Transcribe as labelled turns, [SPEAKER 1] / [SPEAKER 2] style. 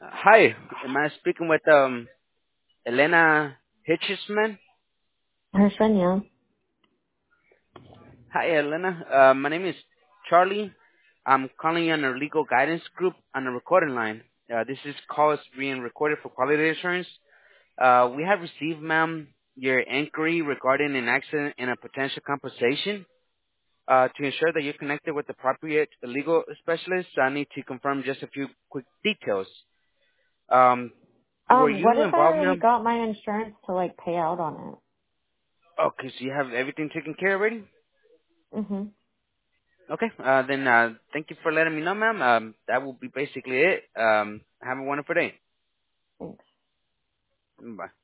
[SPEAKER 1] Hi, am I speaking with Elena Hitchesman?
[SPEAKER 2] Her son, yeah.
[SPEAKER 1] Hi, Elena. My name is Charlie. I'm calling you on a legal guidance group on the recording line. This is call is being recorded for quality assurance. We have received, ma'am, your inquiry regarding an accident and a potential compensation. To ensure that you're connected with the appropriate legal specialist, I need to confirm just a few quick details. Um, were
[SPEAKER 2] What
[SPEAKER 1] you
[SPEAKER 2] if I
[SPEAKER 1] involved,
[SPEAKER 2] already
[SPEAKER 1] ma'am?
[SPEAKER 2] got my insurance to like pay out on
[SPEAKER 1] Okay, so you have everything taken care of already?
[SPEAKER 2] it?
[SPEAKER 1] Okay. Then thank you for letting me know, ma'am. That will be basically it. Have a wonderful day.
[SPEAKER 2] Thanks.
[SPEAKER 1] Bye.